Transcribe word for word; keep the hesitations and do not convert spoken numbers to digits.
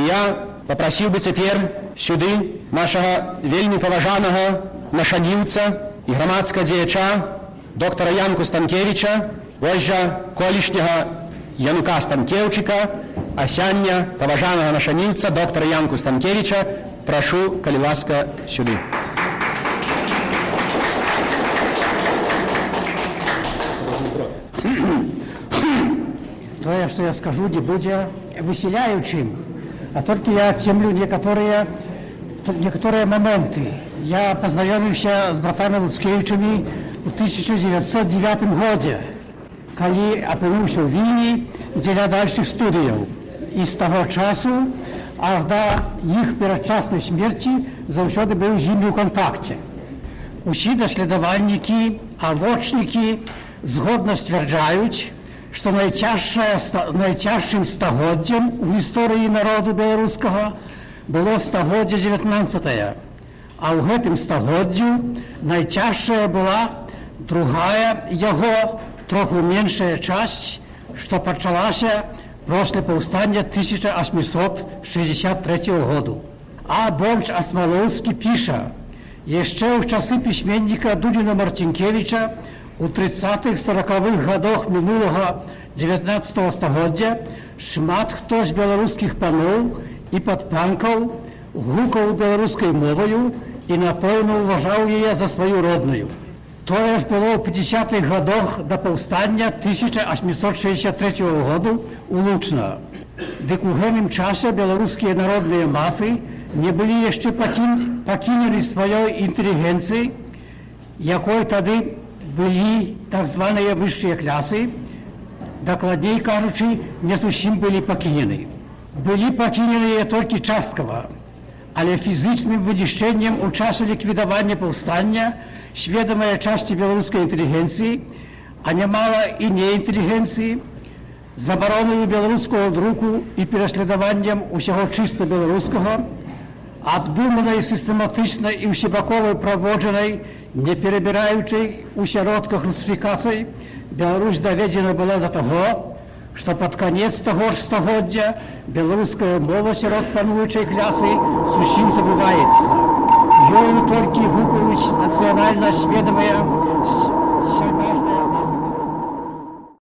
Я попросил бы теперь сюды нашего вельми поважаного нашадівця і громадського діяча доктора Янку Станкевича, позже колишнього Янука Станкевчика, а сяння поважаного нашадівця доктора Янку Станкевича. Прошу, коли ласка, сюди. То, что я скажу, не будет выселяющим, а только я темлю некоторые, некоторые моменты. Я познакомился с братами Луцкевичами в тысяча девятьсот девятом году, когда опинился в Вильні, где я дальше студию. И с того часу, аж до их передчасной смерти, завсёды был с ними в контакте. Усі дослідувальники, авочники згодно стверджають, що найтяжчим стагоддям в історії народу білоруського було стагоддя дев'ятнадцяте. А в гэтым стагоддзю найтяжчая була другая його, трохи меншая часть, що почалася після повстання тисяча вісімсот шістдесят третього году. А Бонч Асмоловський пише, ще в часи письменника Дудіна Марцінкевича у тридцятых-сороковых годах минулого девятнадцатого стагоддзя шмат хто з беларускіх паноў і падпанкаў гукаў беларускай моваю і напэўна уважаў яе за сваю родную. Тое ж было ў пятидесятых годах до паўстання тысяча вісімсот шестьдесят третьего году у Лучна. Дык у гэтым часе беларускія народныя масы не былі яшчэ пакінулі сваёй інтэлігенцыі, якой тады былі так званыя высшыя клясы, дакладней кажучы, не зусім былі пакінены. Былі пакіненыя толькі часткава, але фізычным вынішчэннем у часе ліквідавання паўстання сведомая часті беларускай інтэлігенцыі, а нямала і неінтэлігенцыі, забароною беларускага друку і пераследаваннем усяго чыста беларускага, абдуманай, сістэматычнай і ўсебаковай праводжанай, не перабіраючай у сяродках русифікацый, Беларусь даведзена была до таго, што пад канец таго ж стагоддзя беларуская мова сярод пануючай клясы зусім забываецца. Ёю толькі гукаюць нацыянальна сведомыя